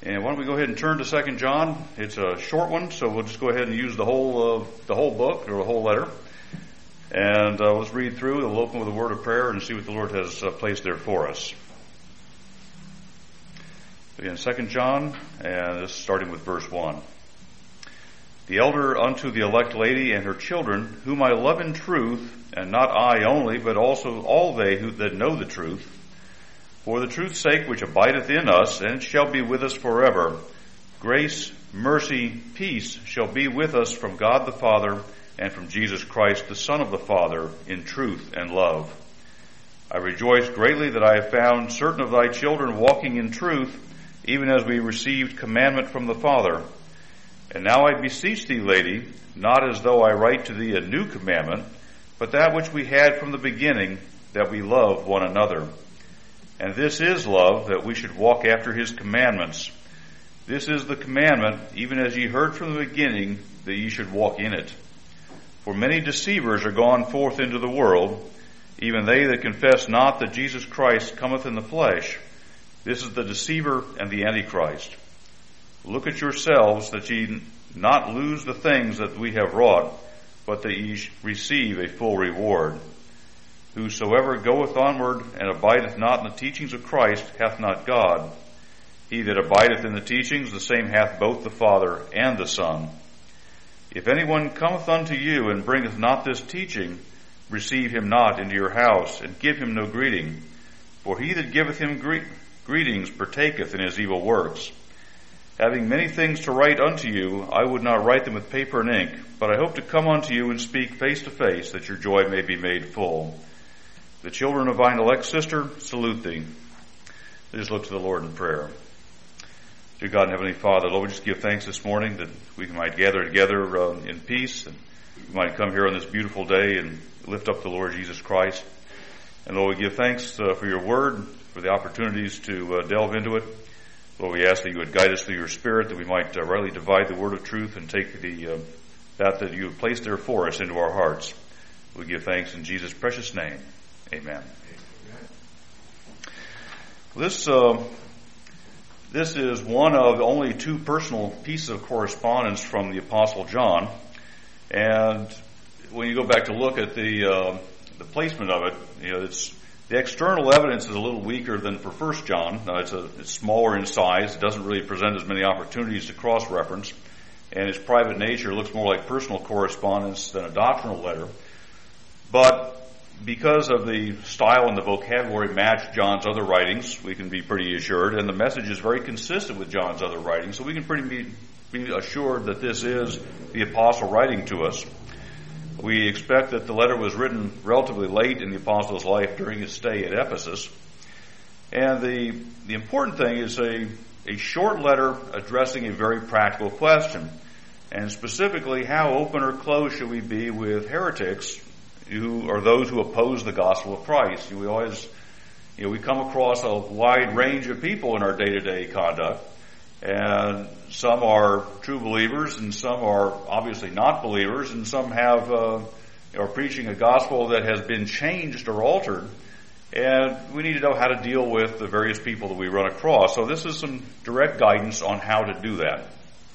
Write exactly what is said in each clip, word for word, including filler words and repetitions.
And why don't we go ahead and turn to Second John? It's a short one, so we'll just go ahead and use the whole uh, the whole book or the whole letter. And uh, let's read through. We'll open with a word of prayer and see what the Lord has uh, placed there for us. Again, Second John, and this is starting with verse one. The elder unto the elect lady and her children, whom I love in truth, and not I only, but also all they who that know the truth, for the truth's sake which abideth in us, and shall be with us forever. Grace, mercy, peace shall be with us from God the Father, and from Jesus Christ, the Son of the Father, in truth and love. I rejoice greatly that I have found certain of thy children walking in truth, even as we received commandment from the Father. And now I beseech thee, lady, not as though I write to thee a new commandment, but that which we had from the beginning, that we love one another. And this is love, that we should walk after his commandments. This is the commandment, even as ye heard from the beginning, that ye should walk in it. For many deceivers are gone forth into the world, even they that confess not that Jesus Christ cometh in the flesh. This is the deceiver and the Antichrist. Look at yourselves, that ye not lose the things that we have wrought, but that ye receive a full reward. Whosoever goeth onward and abideth not in the teachings of Christ hath not God. He that abideth in the teachings, the same hath both the Father and the Son. If anyone cometh unto you and bringeth not this teaching, receive him not into your house, and give him no greeting. For he that giveth him gre- greetings partaketh in his evil works. Having many things to write unto you, I would not write them with paper and ink, but I hope to come unto you and speak face to face, that your joy may be made full. The children of thine elect sister salute thee. Let us look to the Lord in prayer. Dear God and Heavenly Father, Lord, we just give thanks this morning that we might gather together uh, in peace, and we might come here on this beautiful day and lift up the Lord Jesus Christ. And Lord, we give thanks uh, for your word, for the opportunities to uh, delve into it. Lord, we ask that you would guide us through your Spirit, that we might uh, rightly divide the word of truth and take the uh, that that you have placed there for us into our hearts. We give thanks in Jesus' precious name. Amen. This uh, this is one of only two personal pieces of correspondence from the Apostle John, and when you go back to look at the uh, the placement of it, you know, it's the external evidence is a little weaker than for First John. Now, it's a it's smaller in size. It doesn't really present as many opportunities to cross-reference, and its private nature looks more like personal correspondence than a doctrinal letter. But because of the style and the vocabulary match John's other writings, we can be pretty assured, and the message is very consistent with John's other writings, so we can pretty be, be assured that this is the apostle writing to us. We expect that the letter was written relatively late in the apostle's life during his stay at Ephesus. And the the important thing is a, a short letter addressing a very practical question. And specifically, how open or closed should we be with heretics who are those who oppose the gospel of Christ? We always, you know, we come across a wide range of people in our day-to-day conduct. And some are true believers, and some are obviously not believers, and some have uh, are preaching a gospel that has been changed or altered. And we need to know how to deal with the various people that we run across. So this is some direct guidance on how to do that.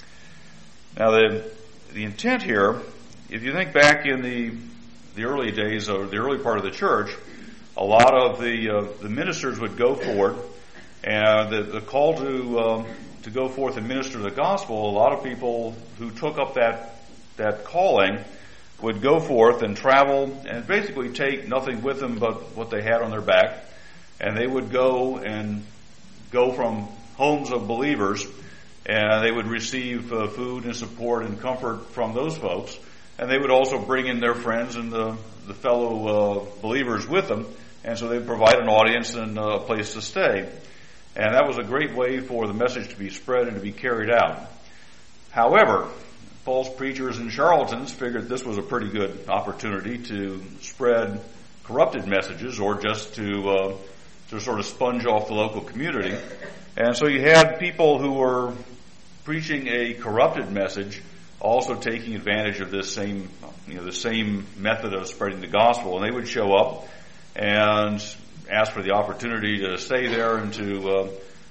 Now, the the intent here, if you think back in the the early days of the early part of the church, a lot of the uh, the ministers would go forward, and the, the call to um, to go forth and minister the gospel, a lot of people who took up that that calling would go forth and travel and basically take nothing with them but what they had on their back, and they would go and go from homes of believers, and they would receive uh, food and support and comfort from those folks, and they would also bring in their friends and the, the fellow uh, believers with them, and so they'd provide an audience and a place to stay. And that was a great way for the message to be spread and to be carried out. However, false preachers and charlatans figured this was a pretty good opportunity to spread corrupted messages, or just to uh, to sort of sponge off the local community. And so you had people who were preaching a corrupted message also taking advantage of this same, you know, the same method of spreading the gospel. And they would show up and ask for the opportunity to stay there and to uh,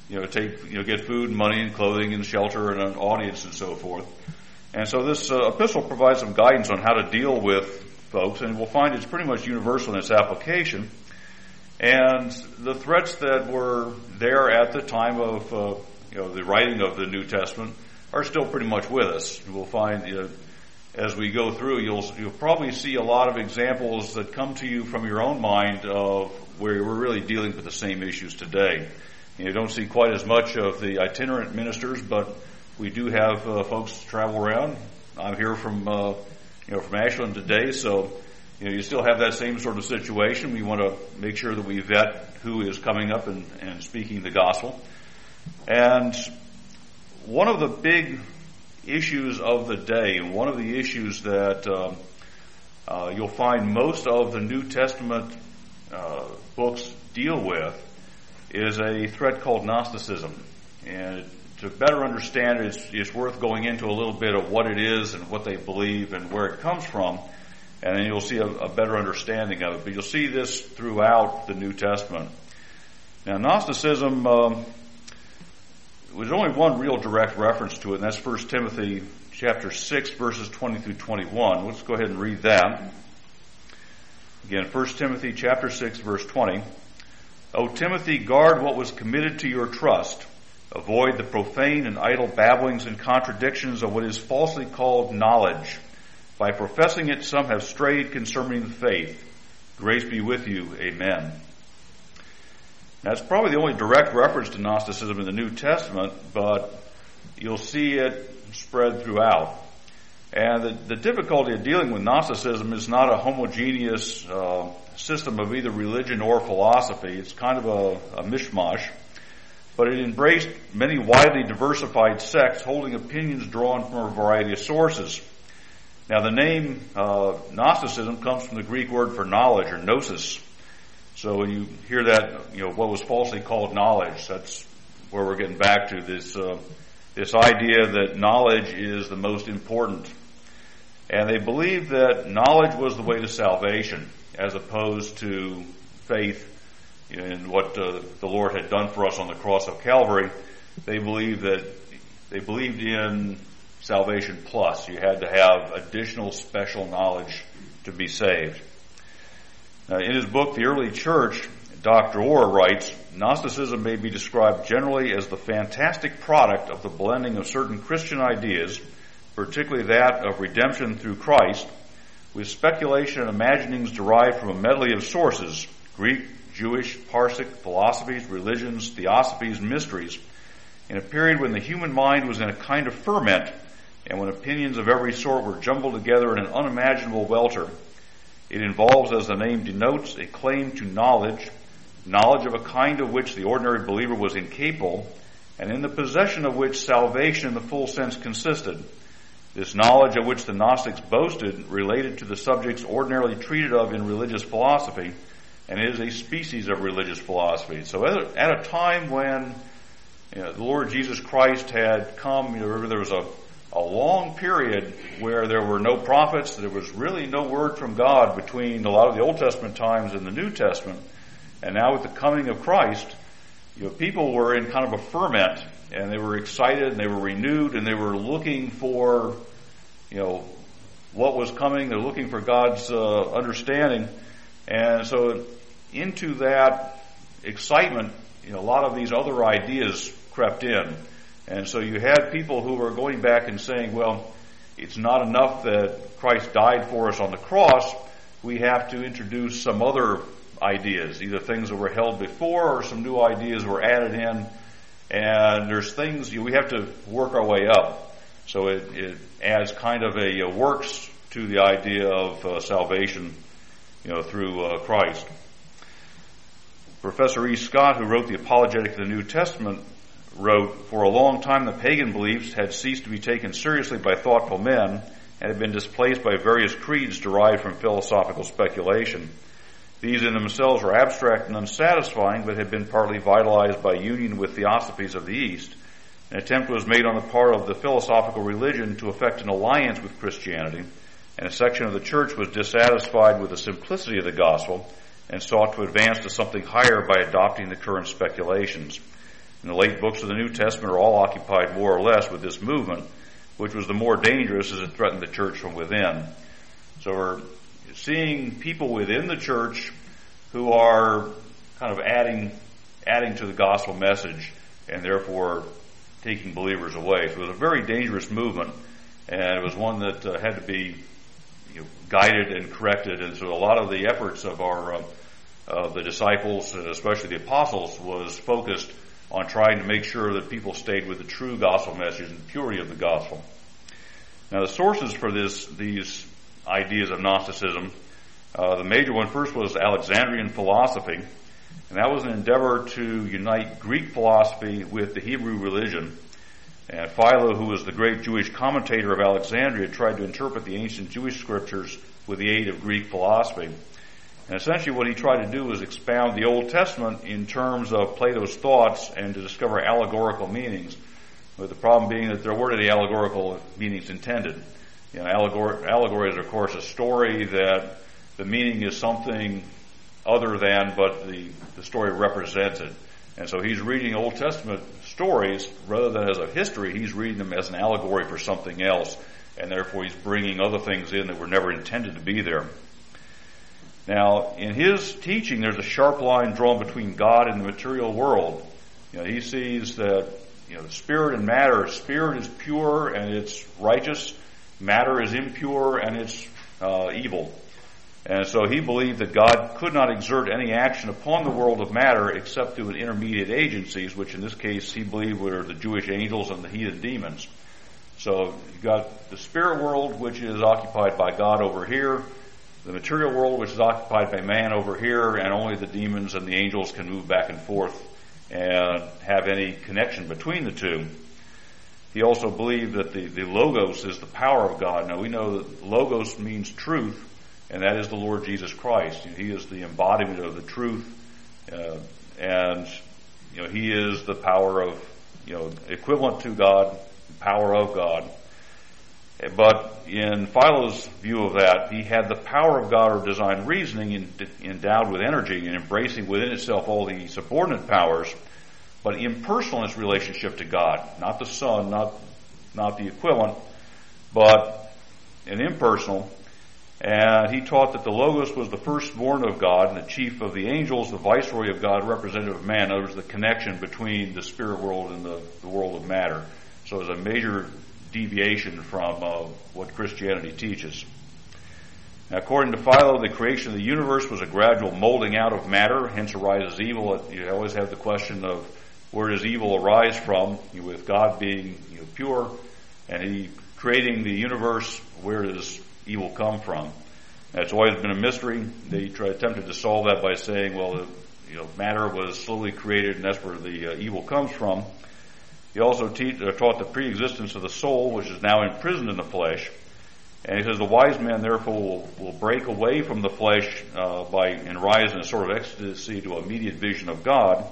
you know, take, you know, get food and money and clothing and shelter and an audience and so forth. And so this uh, epistle provides some guidance on how to deal with folks, and we'll find it's pretty much universal in its application. And the threats that were there at the time of, uh, you know, the writing of the New Testament are still pretty much with us. We'll find, you know, as we go through, you'll you'll probably see a lot of examples that come to you from your own mind of where we're really dealing with the same issues today. You don't see quite as much of the itinerant ministers, but we do have uh, folks travel around. I'm here from uh, you know from Ashland today, so you know you still have that same sort of situation. We want to make sure that we vet who is coming up and, and speaking the gospel. And one of the big issues of the day, and one of the issues that uh, uh, you'll find most of the New Testament uh, books deal with, is a threat called Gnosticism. And to better understand it, it's, it's worth going into a little bit of what it is and what they believe and where it comes from, and then you'll see a, a better understanding of it. But you'll see this throughout the New Testament. Now, Gnosticism, um, there's only one real direct reference to it, and that's First Timothy chapter six, verses twenty through twenty-one. Let's go ahead and read that. Again, First Timothy chapter six, verse twenty. O Timothy, guard what was committed to your trust. Avoid the profane and idle babblings and contradictions of what is falsely called knowledge. By professing it, some have strayed concerning the faith. Grace be with you. Amen. That's probably the only direct reference to Gnosticism in the New Testament, but you'll see it spread throughout. And the, the difficulty of dealing with Gnosticism is not a homogeneous uh, system of either religion or philosophy. It's kind of a, a mishmash. But it embraced many widely diversified sects holding opinions drawn from a variety of sources. Now, the name uh, Gnosticism comes from the Greek word for knowledge, or gnosis. So when you hear that, you know, what was falsely called knowledge, that's where we're getting back to this uh, this idea that knowledge is the most important. And they believed that knowledge was the way to salvation, as opposed to faith in what uh, the Lord had done for us on the cross of Calvary. They believed that they believed in salvation plus. You had to have additional special knowledge to be saved. Now, in his book, The Early Church, Doctor Orr writes, Gnosticism may be described generally as the fantastic product of the blending of certain Christian ideas, particularly that of redemption through Christ, with speculation and imaginings derived from a medley of sources, Greek, Jewish, Parsic, philosophies, religions, theosophies, mysteries, in a period when the human mind was in a kind of ferment and when opinions of every sort were jumbled together in an unimaginable welter. It involves, as the name denotes, a claim to knowledge, knowledge of a kind of which the ordinary believer was incapable, and in the possession of which salvation in the full sense consisted. This knowledge of which the Gnostics boasted related to the subjects ordinarily treated of in religious philosophy, and is a species of religious philosophy. So at a time when you know, the Lord Jesus Christ had come, you know, there was a, a long period where there were no prophets, there was really no word from God between a lot of the Old Testament times and the New Testament. And now with the coming of Christ, you know, people were in kind of a ferment, and they were excited, and they were renewed, and they were looking for, you know, what was coming. They're looking for God's uh, understanding. And so into that excitement, you know, a lot of these other ideas crept in. And so you had people who were going back and saying, well, it's not enough that Christ died for us on the cross. We have to introduce some other ideas, either things that were held before or some new ideas were added in. And there's things, you know, we have to work our way up. So it, it adds kind of a, a works to the idea of uh, salvation, you know, through uh, Christ. Professor E. Scott, who wrote the Apologetic of the New Testament, wrote, for a long time the pagan beliefs had ceased to be taken seriously by thoughtful men and had been displaced by various creeds derived from philosophical speculation. These in themselves were abstract and unsatisfying, but had been partly vitalized by union with theosophies of the East. An attempt was made on the part of the philosophical religion to effect an alliance with Christianity, and a section of the church was dissatisfied with the simplicity of the gospel and sought to advance to something higher by adopting the current speculations. and the late books of the New Testament are all occupied more or less with this movement, which was the more dangerous as it threatened the church from within. So we're seeing people within the church who are kind of adding adding to the gospel message and therefore taking believers away. So it was a very dangerous movement, and it was one that uh, had to be you know, guided and corrected. And so a lot of the efforts of our uh, of the disciples, especially the apostles, was focused on trying to make sure that people stayed with the true gospel message and the purity of the gospel. Now, the sources for this these ideas of Gnosticism, uh, the major one first was Alexandrian philosophy, and that was an endeavor to unite Greek philosophy with the Hebrew religion. And Philo, who was the great Jewish commentator of Alexandria, tried to interpret the ancient Jewish scriptures with the aid of Greek philosophy. And essentially what he tried to do was expound the Old Testament in terms of Plato's thoughts and to discover allegorical meanings, with the problem being that there weren't any allegorical meanings intended. You know, allegory, allegory is, of course, a story that the meaning is something other than, but the, the story represents it. And so he's reading Old Testament stories rather than as a history. He's reading them as an allegory for something else, and therefore he's bringing other things in that were never intended to be there. Now, in his teaching, there's a sharp line drawn between God and the material world. You know, he sees that you know, spirit and matter. Spirit is pure and it's righteous. Matter is impure and it's uh, evil. And so he believed that God could not exert any action upon the world of matter except through intermediate agencies, which in this case he believed were the Jewish angels and the heathen demons. So you've got the spirit world, which is occupied by God over here, the material world, which is occupied by man over here, and only the demons and the angels can move back and forth and have any connection between the two. He also believed that the, the Logos is the power of God. Now we know that Logos means truth, and that is the Lord Jesus Christ. He is the embodiment of the truth, uh, and you know He is the power of, you know, equivalent to God, power of God. But in Philo's view of that, he had the power of God or divine reasoning in, endowed with energy and embracing within itself all the subordinate powers, but impersonal in its relationship to God, not the Son, not not the equivalent, but an impersonal. And he taught that the Logos was the firstborn of God and the chief of the angels, the viceroy of God, representative of man. In other words, the connection between the spirit world and the, the world of matter. So it's a major deviation from uh, what Christianity teaches. Now, according to Philo, the creation of the universe was a gradual molding out of matter, hence arises evil. You always have the question of where does evil arise from, you know, with God being you know, pure, and He creating the universe, where does evil come from? That's always been a mystery. They try, attempted to solve that by saying, well, you know, matter was slowly created, and that's where the uh, evil comes from. He also teach, uh, taught the pre-existence of the soul, which is now imprisoned in the flesh. And he says the wise man, therefore, will, will break away from the flesh uh, by and rise in a sort of ecstasy to immediate vision of God.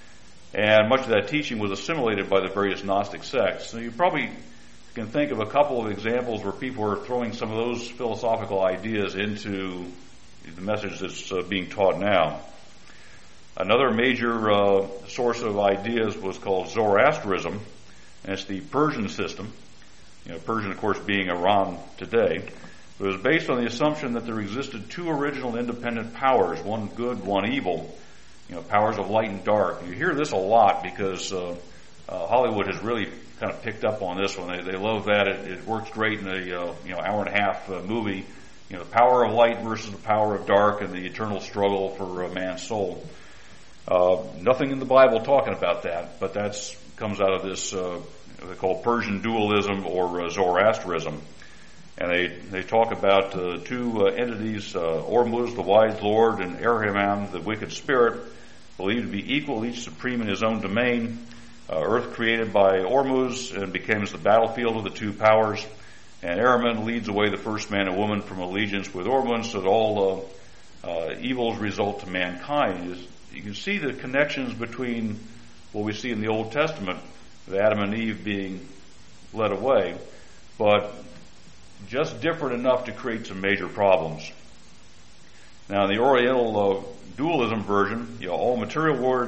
And much of that teaching was assimilated by the various Gnostic sects. So you probably can think of a couple of examples where people are throwing some of those philosophical ideas into the message that's uh, being taught now. Another major uh, source of ideas was called Zoroastrianism, and it's the Persian system. You know, Persian, of course, being Iran today. It was based on the assumption that there existed two original independent powers, one good, one evil. You know, powers of light and dark. You hear this a lot because uh, uh, Hollywood has really kind of picked up on this one. They, they love that. It, it works great in a uh, you know hour and a half uh, movie. You know, the power of light versus the power of dark, and the eternal struggle for a man's soul. Uh, nothing in the Bible talking about that, but that's comes out of this uh, they call Persian dualism or uh, Zoroastrianism, and they they talk about uh, two uh, entities: uh, Ormuzd, the wise lord, and Ahriman, the wicked spirit, believed to be equal, each supreme in his own domain. Uh, Earth created by Ormuzd and becomes the battlefield of the two powers, and Ahriman leads away the first man and woman from allegiance with Ormuzd, so that all uh, uh, evils result to mankind. You can see the connections between what we see in the Old Testament, with Adam and Eve being led away, but just different enough to create some major problems. Now, in the Oriental uh, dualism version, you know, all material world,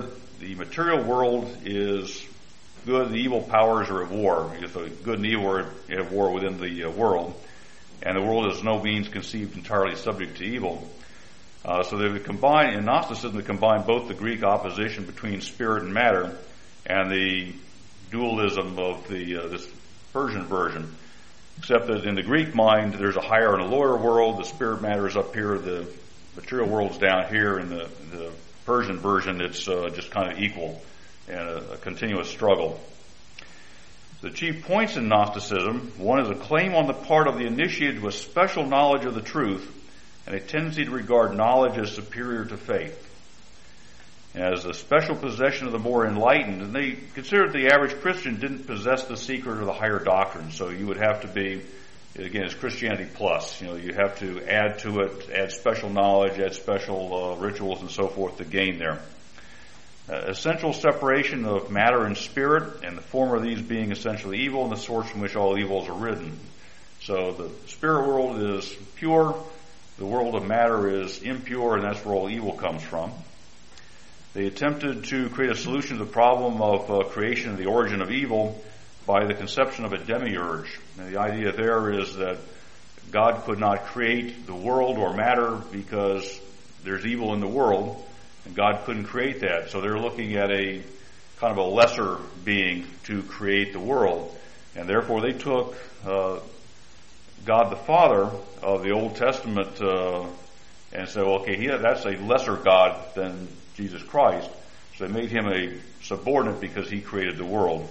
the material world is good, the evil powers are at war. If the good and evil are at war within the uh, world, and the world is no means conceived entirely subject to evil. Uh, so they would combine, in Gnosticism, they combine both the Greek opposition between spirit and matter and the dualism of the uh, this Persian version. Except that in the Greek mind, there's a higher and a lower world. The spirit matter is up here, the material world's down here. In the, the Persian version, it's uh, just kind of equal and a, a continuous struggle. The chief points in Gnosticism: one is a claim on the part of the initiated to a special knowledge of the truth, and a tendency to regard knowledge as superior to faith, as a special possession of the more enlightened. And they considered the average Christian didn't possess the secret or the higher doctrine, so you would have to be, again, it's Christianity plus. You know, you have to add to it, add special knowledge, add special uh, rituals and so forth to gain there. Uh, essential separation of matter and spirit, and the former of these being essentially evil, and the source from which all evils are ridden. So the spirit world is pure, the world of matter is impure, and that's where all evil comes from. They attempted to create a solution to the problem of uh, creation and the origin of evil by the conception of a demiurge. And the idea there is that God could not create the world or matter because there's evil in the world, and God couldn't create that. So they're looking at a kind of a lesser being to create the world. And therefore they took uh, God the Father of the Old Testament uh, and said, well, okay, he, that's a lesser God than Jesus Christ. So they made him a subordinate because he created the world.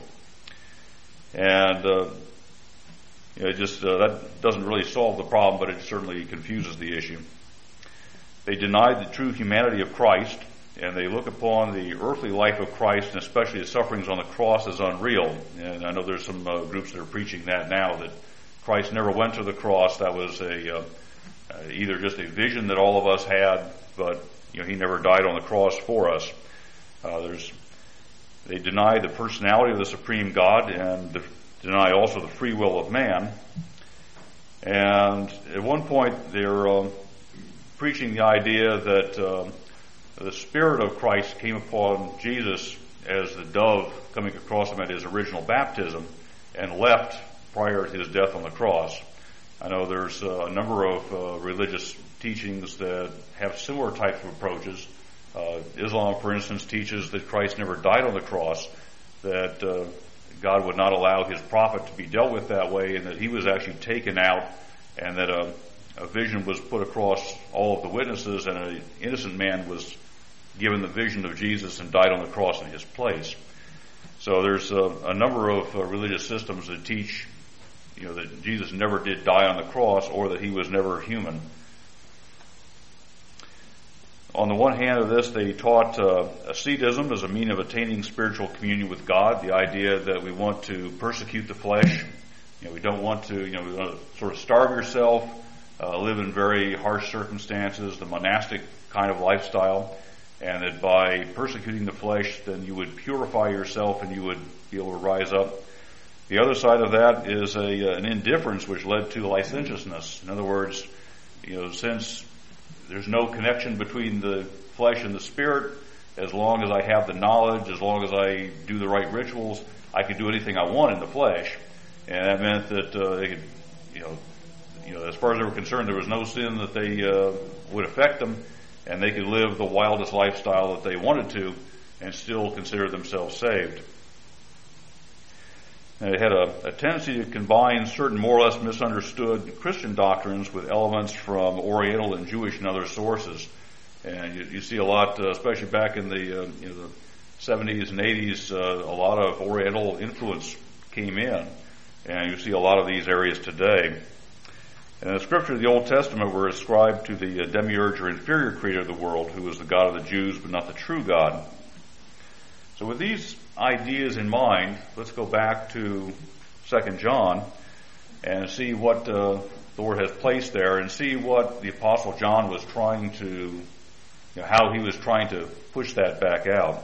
And uh, you know, it just uh, that doesn't really solve the problem, but it certainly confuses the issue. They denied the true humanity of Christ, and they look upon the earthly life of Christ, and especially his sufferings on the cross, as unreal. And I know there's some uh, groups that are preaching that now, that Christ never went to the cross. That was a uh, uh, either just a vision that all of us had, but you know, he never died on the cross for us. Uh, there's they deny the personality of the supreme God, and the, deny also the free will of man. And at one point, they're uh, preaching the idea that uh, the Spirit of Christ came upon Jesus as the dove coming across him at his original baptism, and left prior to his death on the cross. I know there's uh, a number of uh, religious teachings that have similar types of approaches. Uh, Islam, for instance, teaches that Christ never died on the cross, that uh, God would not allow his prophet to be dealt with that way, and that he was actually taken out, and that a, a vision was put across all of the witnesses, and an innocent man was given the vision of Jesus and died on the cross in his place. So there's a, a number of uh, religious systems that teach, you know, that Jesus never did die on the cross, or that he was never human. On the one hand of this, they taught uh, ascetism as a mean of attaining spiritual communion with God, the idea that we want to persecute the flesh. You know, we don't want to, you know, we want to sort of starve yourself, uh, live in very harsh circumstances, the monastic kind of lifestyle, and that by persecuting the flesh, then you would purify yourself and you would be able to rise up. The other side of that is a, an indifference which led to licentiousness. In other words, you know, since there's no connection between the flesh and the spirit, as long as I have the knowledge, as long as I do the right rituals, I can do anything I want in the flesh. And that meant that uh, they could, you know, you know, as far as they were concerned, there was no sin that they uh, would affect them, and they could live the wildest lifestyle that they wanted to and still consider themselves saved. And it had a, a tendency to combine certain more or less misunderstood Christian doctrines with elements from Oriental and Jewish and other sources. And you, you see a lot, uh, especially back in the, uh, you know, the seventies and eighties, uh, a lot of Oriental influence came in. And you see a lot of these areas today. And the scriptures of the Old Testament were ascribed to the uh, demiurge or inferior creator of the world, who was the God of the Jews, but not the true God. So with these ideas in mind, let's go back to Second John and see what uh, the Lord has placed there, and see what the Apostle John was trying to, you know, how he was trying to push that back out.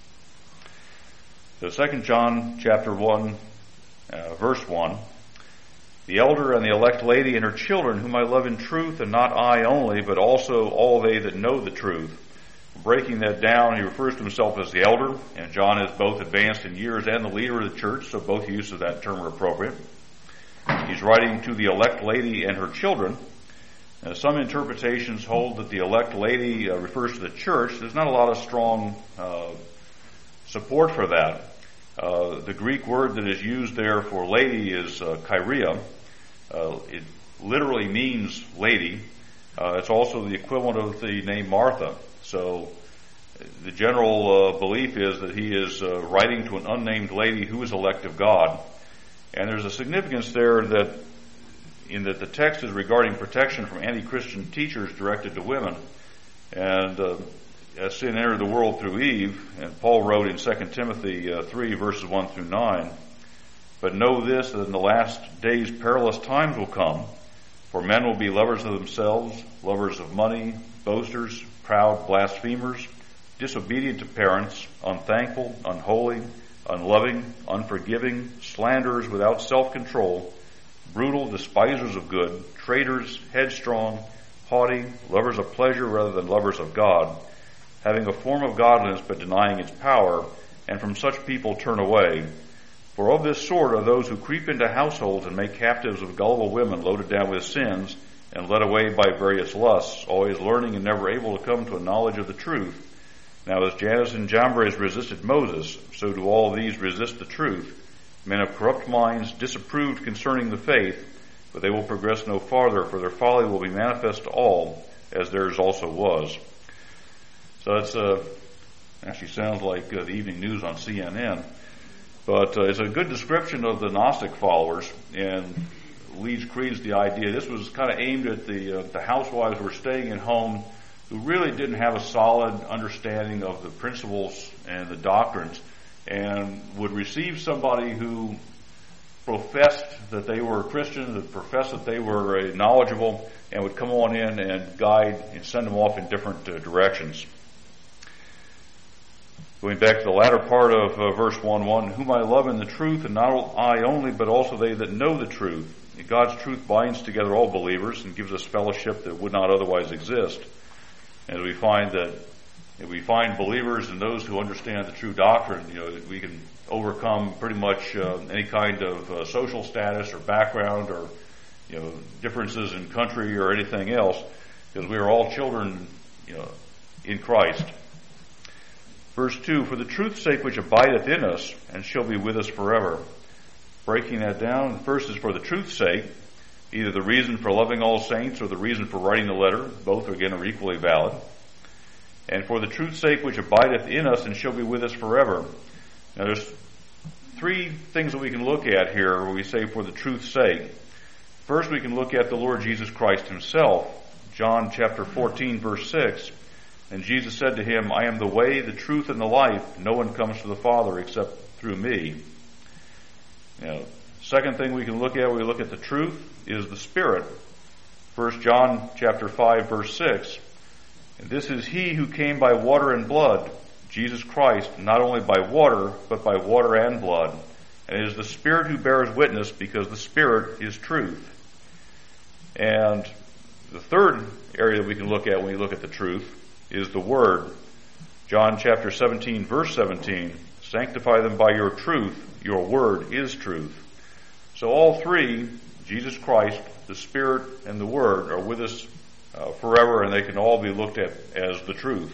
So Second John chapter one, uh, verse one. The elder and the elect lady and her children, whom I love in truth, and not I only, but also all they that know the truth, Breaking that down, he refers to himself as the elder, and John is both advanced in years and the leader of the church, so both uses of that term are appropriate. He's writing to the elect lady and her children. Uh, some interpretations hold that the elect lady uh, refers to the church. There's not a lot of strong uh, support for that. Uh, the Greek word that is used there for lady is uh, kyria. Uh, it literally means lady. Uh, it's also the equivalent of the name Martha. So the general uh, belief is that he is uh, writing to an unnamed lady who is elect of God. And there's a significance there that in that the text is regarding protection from anti-Christian teachers directed to women. And uh, as sin entered the world through Eve, and Paul wrote in Second Timothy uh, three, verses one through nine, "But know this, that in the last days perilous times will come, for men will be lovers of themselves, lovers of money, boasters, proud, blasphemers, disobedient to parents, unthankful, unholy, unloving, unforgiving, slanderers without self-control, brutal, despisers of good, traitors, headstrong, haughty, lovers of pleasure rather than lovers of God, having a form of godliness but denying its power, and from such people turn away. For of this sort are those who creep into households and make captives of gullible women loaded down with sins and led away by various lusts, always learning and never able to come to a knowledge of the truth. Now as Jannes and Jambres resisted Moses, so do all these resist the truth. Men of corrupt minds disapproved concerning the faith, but they will progress no farther, for their folly will be manifest to all, as theirs also was." So that's uh, actually sounds like uh, the evening news on C N N. But uh, it's a good description of the Gnostic followers, and leads credence to the idea. This was kind of aimed at the, uh, the housewives who were staying at home, who really didn't have a solid understanding of the principles and the doctrines, and would receive somebody who professed that they were a Christian, that professed that they were uh, knowledgeable, and would come on in and guide and send them off in different uh, directions. Going back to the latter part of uh, verse one one, "Whom I love in the truth, and not I only, but also they that know the truth." God's truth binds together all believers and gives us fellowship that would not otherwise exist. As we find that if we find believers and those who understand the true doctrine, you know, we can overcome pretty much uh, any kind of uh, social status or background or, you know, differences in country or anything else, because we are all children, you know, in Christ. Verse two, "For the truth's sake which abideth in us, and shall be with us forever." Breaking that down, the first is for the truth's sake, either the reason for loving all saints or the reason for writing the letter. Both, again, are equally valid. "And for the truth's sake which abideth in us, and shall be with us forever." Now there's three things that we can look at here where we say for the truth's sake. First, we can look at the Lord Jesus Christ himself. John chapter fourteen, verse six. "And Jesus said to him, I am the way, the truth, and the life. No one comes to the Father except through me." Now, second thing we can look at when we look at the truth is the Spirit. First John chapter five, verse six. "And this is he who came by water and blood, Jesus Christ, not only by water, but by water and blood. And it is the Spirit who bears witness, because the Spirit is truth." And the third area that we can look at when we look at the truth is the Word. John chapter seventeen, verse seventeen. "Sanctify them by your truth. Your word is truth." So all three, Jesus Christ, the Spirit, and the Word, are with us uh, forever, and they can all be looked at as the truth.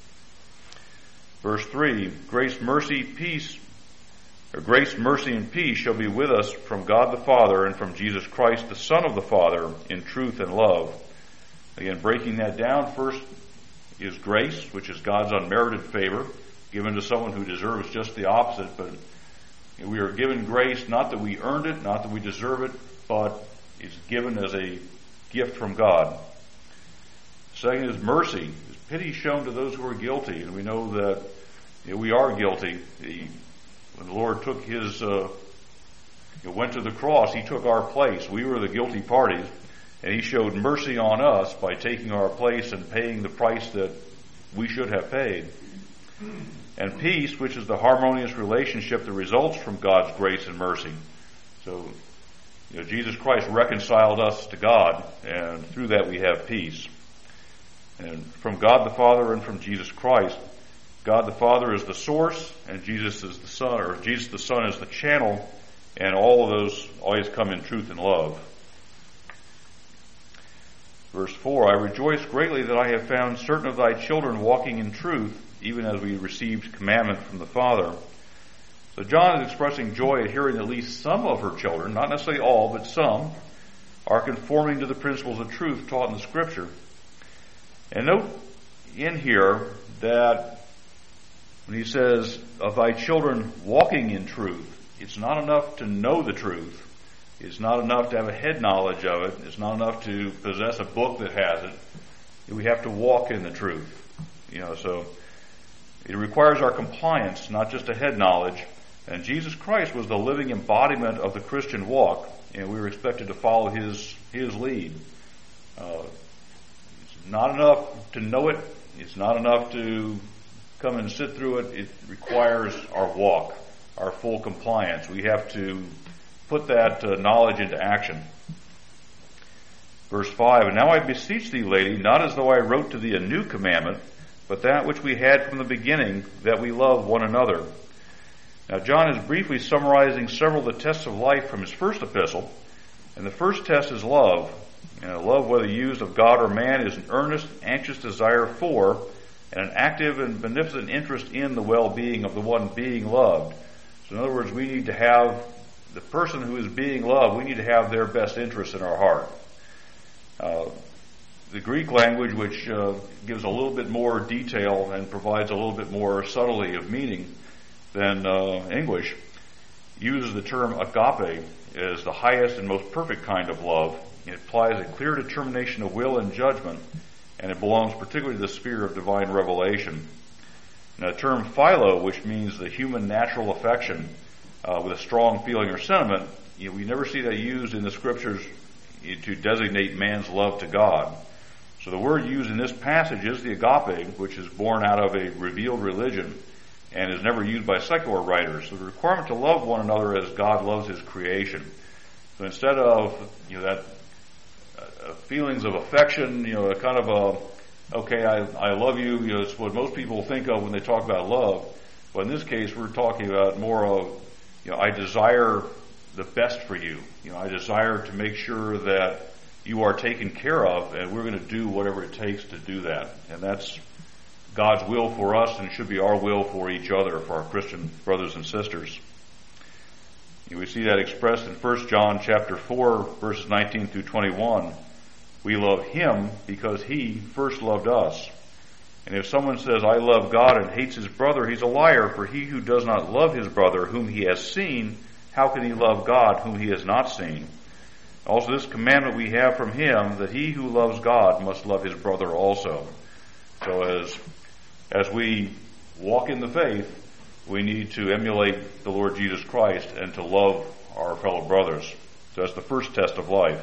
Verse three, "Grace, mercy, peace, or grace, mercy, and peace shall be with us from God the Father and from Jesus Christ, the Son of the Father, in truth and love." Again, breaking that down, first is grace, which is God's unmerited favor, given to someone who deserves just the opposite, but we are given grace not that we earned it, not that we deserve it, but it's given as a gift from God. Second is mercy, is pity shown to those who are guilty, and we know that, you know, we are guilty. The, when the Lord took his, uh, you know, went to the cross, he took our place. We were the guilty parties, and he showed mercy on us by taking our place and paying the price that we should have paid. And peace, which is the harmonious relationship that results from God's grace and mercy. So, you know, Jesus Christ reconciled us to God, and through that we have peace. and from God the Father and from Jesus Christ. God the Father is the source, and Jesus is the Son, or Jesus the Son is the channel, and all of those always come in truth and love. Verse four, I rejoice greatly that I have found certain of thy children walking in truth, even as we received commandment from the Father. So John is expressing joy at hearing that at least some of her children, not necessarily all, but some, are conforming to the principles of truth taught in the Scripture. And note in here that when he says, of thy children walking in truth, it's not enough to know the truth. It's not enough to have a head knowledge of it. It's not enough to possess a book that has it. We have to walk in the truth. You know, so it requires our compliance, not just a head knowledge. And Jesus Christ was the living embodiment of the Christian walk, and we were expected to follow his his lead. Uh, it's not enough to know it. It's not enough to come and sit through it. It requires our walk, our full compliance. We have to put that uh, knowledge into action. Verse five, and now I beseech thee, lady, not as though I wrote to thee a new commandment, but that which we had from the beginning, that we love one another. Now John is briefly summarizing several of the tests of life from his first epistle, and the first test is love. You know, love, whether used of God or man, is an earnest, anxious desire for, and an active and beneficent interest in the well-being of the one being loved. So in other words, we need to have the person who is being loved, we need to have their best interest in our heart. Uh, the Greek language, which uh, gives a little bit more detail and provides a little bit more subtlety of meaning than uh, English, uses the term agape as the highest and most perfect kind of love. It implies a clear determination of will and judgment, and it belongs particularly to the sphere of divine revelation. Now, the term philo, which means the human natural affection uh, with a strong feeling or sentiment, you know, we never see that used in the Scriptures to designate man's love to God. So the word used in this passage is the agape, which is born out of a revealed religion and is never used by secular writers. So the requirement to love one another as God loves his creation. So instead of, you know, that uh, feelings of affection, you know, a kind of a, okay, I, I love you, you know, it's what most people think of when they talk about love. But in this case, we're talking about more of, you know, I desire the best for you. You know, I desire to make sure that you are taken care of, and we're going to do whatever it takes to do that. And that's God's will for us, and it should be our will for each other, for our Christian brothers and sisters. You know, we see that expressed in First John chapter four, verses nineteen through twenty-one. We love him because he first loved us. And if someone says, I love God, and hates his brother, he's a liar, for he who does not love his brother whom he has seen, how can he love God whom he has not seen? Also, this commandment we have from him, that he who loves God must love his brother also. So as as we walk in the faith, we need to emulate the Lord Jesus Christ and to love our fellow brothers. So that's the first test of life.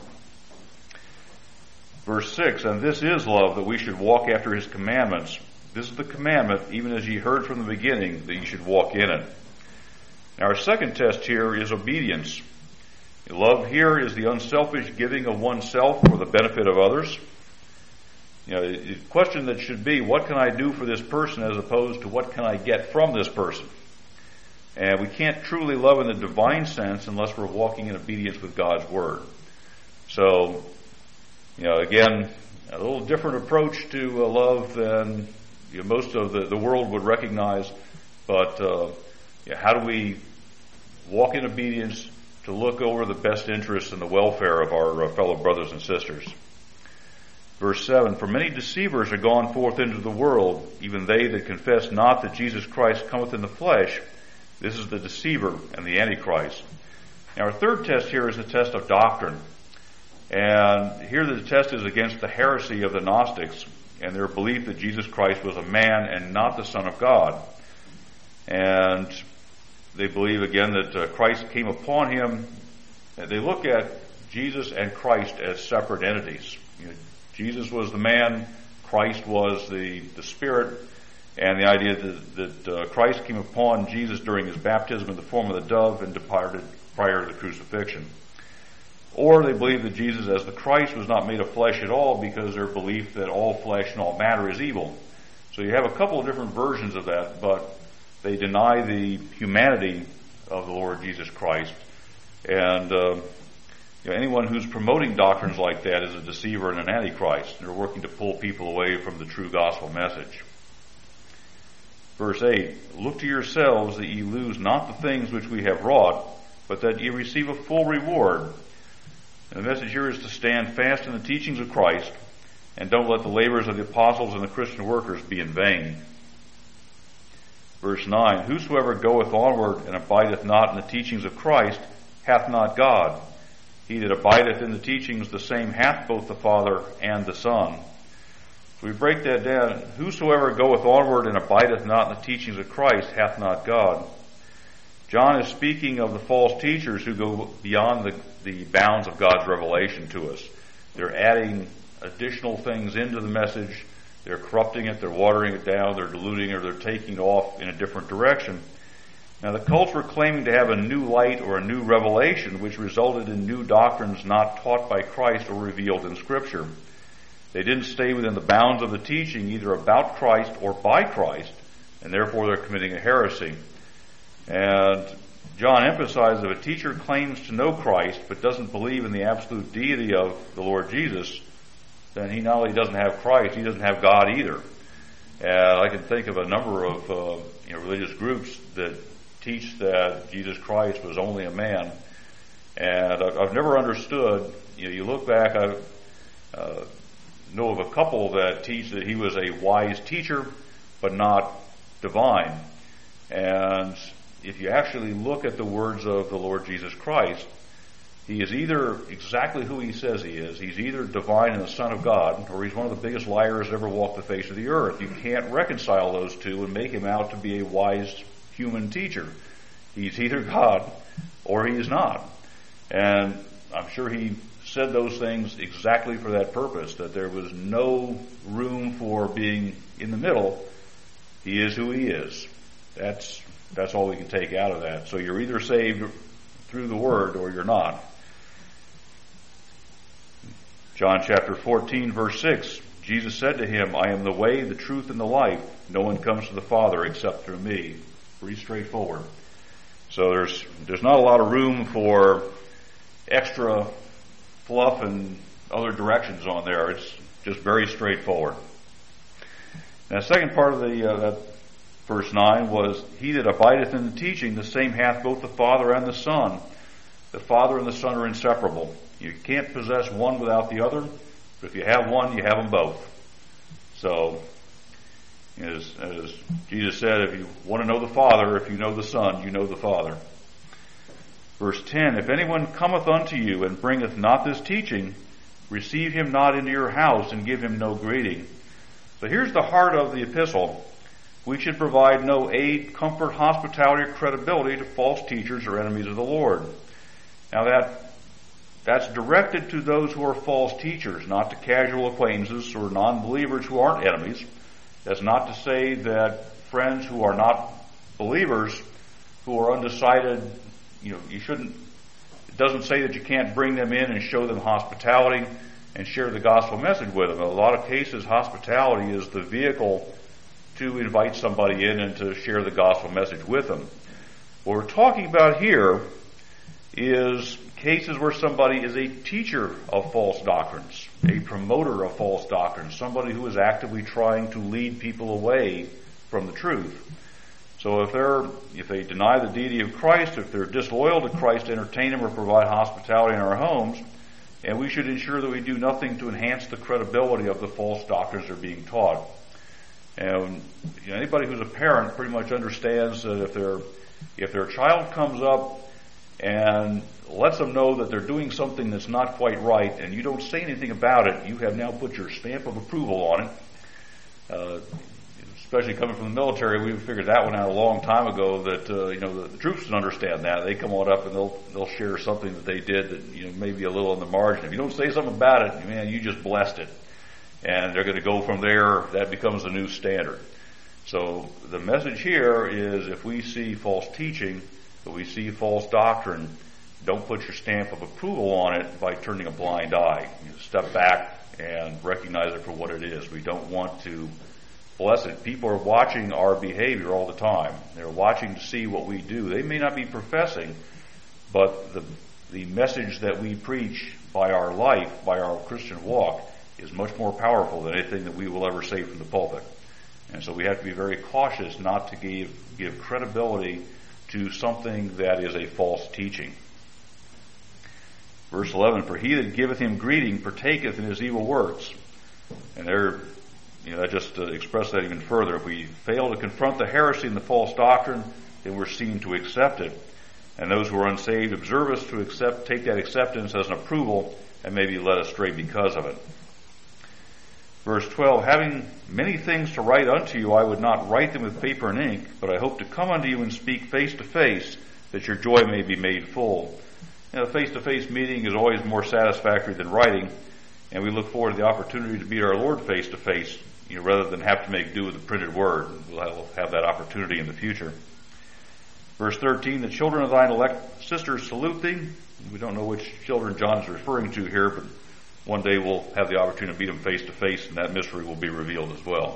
Verse six, and this is love, that we should walk after his commandments. This is the commandment, even as ye heard from the beginning, that ye should walk in it. Now our second test here is obedience. Love here is the unselfish giving of oneself for the benefit of others. You know, the question that should be, what can I do for this person, as opposed to what can I get from this person? And we can't truly love in the divine sense unless we're walking in obedience with God's word. So, you know, again, a little different approach to uh, love than, you know, most of the, the world would recognize. But uh, you know, how do we walk in obedience to look over the best interests and the welfare of our uh, fellow brothers and sisters? Verse seven, for many deceivers are gone forth into the world, even they that confess not that Jesus Christ cometh in the flesh. This is the deceiver and the Antichrist. Now our third test here is the test of doctrine. And here the test is against the heresy of the Gnostics and their belief that Jesus Christ was a man and not the Son of God. And they believe again that uh, Christ came upon him. They look at Jesus and Christ as separate entities. You know, Jesus was the man, Christ was the, the Spirit, and the idea that, that uh, Christ came upon Jesus during his baptism in the form of the dove and departed prior to the crucifixion. Or they believe that Jesus as the Christ was not made of flesh at all because their belief that all flesh and all matter is evil. So you have a couple of different versions of that, but they deny the humanity of the Lord Jesus Christ. And uh, you know, anyone who's promoting doctrines like that is a deceiver and an antichrist. They're working to pull people away from the true gospel message. Verse eight, look to yourselves that ye lose not the things which we have wrought, but that ye receive a full reward. And the message here is to stand fast in the teachings of Christ, and don't let the labors of the apostles and the Christian workers be in vain. Verse nine, whosoever goeth onward and abideth not in the teachings of Christ hath not God. He that abideth in the teachings, the same hath both the Father and the Son. So we break that down. Whosoever goeth onward and abideth not in the teachings of Christ hath not God. John is speaking of the false teachers who go beyond the, the bounds of God's revelation to us. They're adding additional things into the message. They're corrupting it, they're watering it down, they're diluting it, or they're taking it off in a different direction. Now the cults were claiming to have a new light or a new revelation which resulted in new doctrines not taught by Christ or revealed in Scripture. They didn't stay within the bounds of the teaching either about Christ or by Christ, and therefore they're committing a heresy. And John emphasizes if a teacher claims to know Christ but doesn't believe in the absolute deity of the Lord Jesus, then he not only doesn't have Christ, he doesn't have God either. And I can think of a number of uh, you know, religious groups that teach that Jesus Christ was only a man. And I've never understood, you know, you look back, I uh, know of a couple that teach that he was a wise teacher, but not divine. And if you actually look at the words of the Lord Jesus Christ, he is either exactly who he says he is. He's either divine and the Son of God, or he's one of the biggest liars ever walked the face of the earth. You can't reconcile those two and make him out to be a wise human teacher. He's either God or he is not. And I'm sure he said those things exactly for that purpose, that there was no room for being in the middle. He is who he is. That's That's all we can take out of that. So you're either saved through the Word or you're not. John chapter fourteen, verse six, Jesus said to him, I am the way, the truth, and the life. No one comes to the Father except through me. Pretty straightforward. So there's there's not a lot of room for extra fluff and other directions on there. It's just very straightforward. Now, the second part of the uh, that verse nine was, he that abideth in the teaching, the same hath both the Father and the Son. The Father and the Son are inseparable. You can't possess one without the other, but if you have one, you have them both. So, as, as Jesus said, if you want to know the Father, if you know the Son, you know the Father. Verse ten, if anyone cometh unto you and bringeth not this teaching, receive him not into your house and give him no greeting. So here's the heart of the epistle. We should provide no aid, comfort, hospitality, or credibility to false teachers or enemies of the Lord. Now that that's directed to those who are false teachers, not to casual acquaintances or non-believers who aren't enemies. That's not to say that friends who are not believers, who are undecided, you know, you shouldn't, it doesn't say that you can't bring them in and show them hospitality and share the gospel message with them. In a lot of cases, hospitality is the vehicle to invite somebody in and to share the gospel message with them. What we're talking about here is cases where somebody is a teacher of false doctrines, a promoter of false doctrines, somebody who is actively trying to lead people away from the truth. So if they're if they deny the deity of Christ, if they're disloyal to Christ, entertain him or provide hospitality in our homes, and we should ensure that we do nothing to enhance the credibility of the false doctrines that are being taught. And you know, anybody who's a parent pretty much understands that if their if their child comes up and lets them know that they're doing something that's not quite right, and you don't say anything about it, you have now put your stamp of approval on it. Uh, especially coming from the military, we figured that one out a long time ago. That uh, you know the, the troops don't understand that. They come on up and they'll they'll share something that they did that you know maybe a little on the margin. If you don't say something about it, man, you just blessed it. And they're going to go from there. That becomes the new standard. So the message here is if we see false teaching, if we see false doctrine, don't put your stamp of approval on it by turning a blind eye. You step back and recognize it for what it is. We don't want to bless it. People are watching our behavior all the time. They're watching to see what we do. They may not be professing, but the the message that we preach by our life, by our Christian walk, is much more powerful than anything that we will ever say from the pulpit. And so we have to be very cautious not to give give credibility to something that is a false teaching. Verse eleven, for he that giveth him greeting partaketh in his evil works. And there, you know, that just uh, expressed that even further. If we fail to confront the heresy and the false doctrine, then we're seen to accept it. And those who are unsaved observe us to accept, take that acceptance as an approval and maybe led astray because of it. Verse twelve, having many things to write unto you, I would not write them with paper and ink, but I hope to come unto you and speak face to face, that your joy may be made full. You know, a face-to-face meeting is always more satisfactory than writing, and we look forward to the opportunity to meet our Lord face-to-face, you know, rather than have to make do with the printed word. We'll have that opportunity in the future. Verse thirteen, the children of thine elect sisters salute thee. We don't know which children John is referring to here, but one day we'll have the opportunity to meet them face to face, and that mystery will be revealed as well.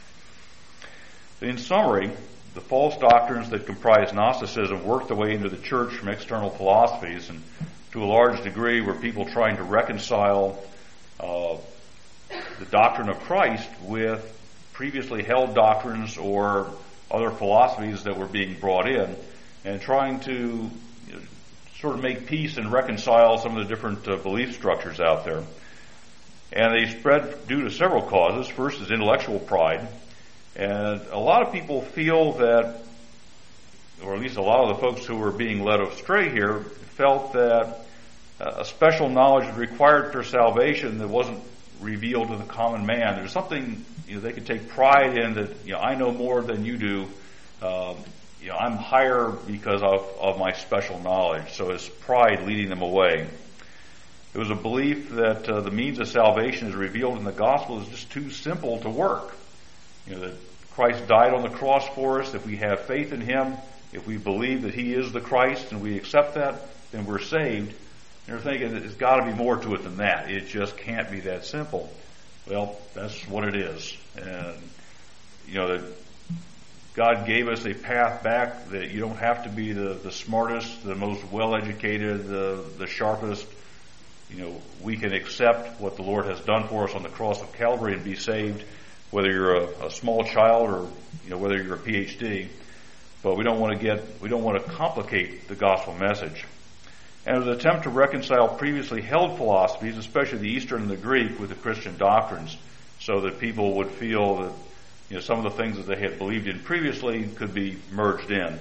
In summary, the false doctrines that comprise Gnosticism work their way into the church from external philosophies, and to a large degree were people trying to reconcile uh, the doctrine of Christ with previously held doctrines or other philosophies that were being brought in, and trying to you know, sort of make peace and reconcile some of the different uh, belief structures out there. And they spread due to several causes. First is intellectual pride. And a lot of people feel that, or at least a lot of the folks who were being led astray here, felt that a special knowledge was required for salvation that wasn't revealed to the common man. There's something you know, they could take pride in that, you know, I know more than you do. Um, you know, I'm higher because of, of my special knowledge. So it's pride leading them away. It was a belief that uh, the means of salvation as revealed in the gospel is just too simple to work. You know, that Christ died on the cross for us. If we have faith in him, if we believe that he is the Christ and we accept that, then we're saved. And they're thinking that there's got to be more to it than that. It just can't be that simple. Well, that's what it is. And, you know, that God gave us a path back that you don't have to be the, the smartest, the most well-educated, the, the sharpest. You know, we can accept what the Lord has done for us on the cross of Calvary and be saved, whether you're a, a small child or, you know, whether you're a P H D. But we don't want to get, we don't want to complicate the gospel message. And it was an attempt to reconcile previously held philosophies, especially the Eastern and the Greek, with the Christian doctrines, so that people would feel that, you know, some of the things that they had believed in previously could be merged in.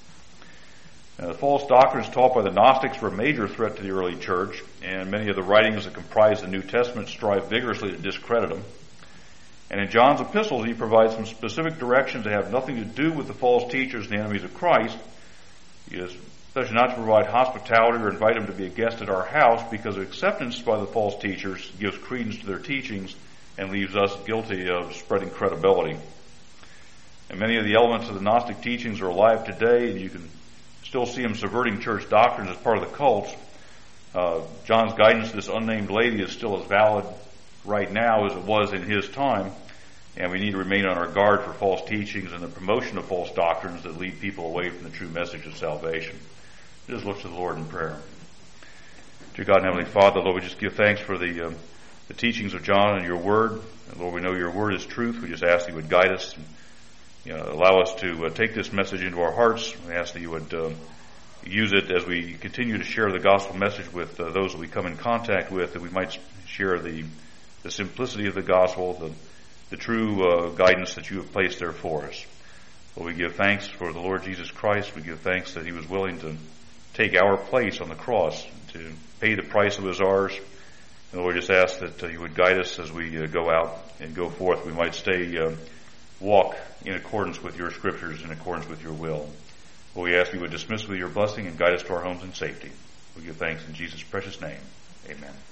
Now, the false doctrines taught by the Gnostics were a major threat to the early church, and many of the writings that comprise the New Testament strive vigorously to discredit them. And in John's epistles, he provides some specific directions that have nothing to do with the false teachers and the enemies of Christ. He is especially not to provide hospitality or invite them to be a guest at our house, because acceptance by the false teachers gives credence to their teachings and leaves us guilty of spreading credibility. And many of the elements of the Gnostic teachings are alive today, and you can still see them subverting church doctrines as part of the cults. Uh, John's guidance to this unnamed lady is still as valid right now as it was in his time, and we need to remain on our guard for false teachings and the promotion of false doctrines that lead people away from the true message of salvation. Just look to the Lord in prayer. Dear God and Heavenly Father, Lord, we just give thanks for the um, the teachings of John and your word. And Lord, we know your word is truth. We just ask that you would guide us and, you know, allow us to uh, take this message into our hearts. We ask that you would uh, use it as we continue to share the gospel message with uh, those that we come in contact with, that we might share the the simplicity of the gospel, the, the true uh, guidance that you have placed there for us. Lord, we give thanks for the Lord Jesus Christ. We give thanks that he was willing to take our place on the cross, to pay the price that was ours. And Lord, we just ask that uh, you would guide us as we uh, go out and go forth. We might stay, uh, walk in accordance with your scriptures, in accordance with your will. Lord, we ask you would dismiss with your blessing and guide us to our homes in safety. We give thanks in Jesus' precious name. Amen.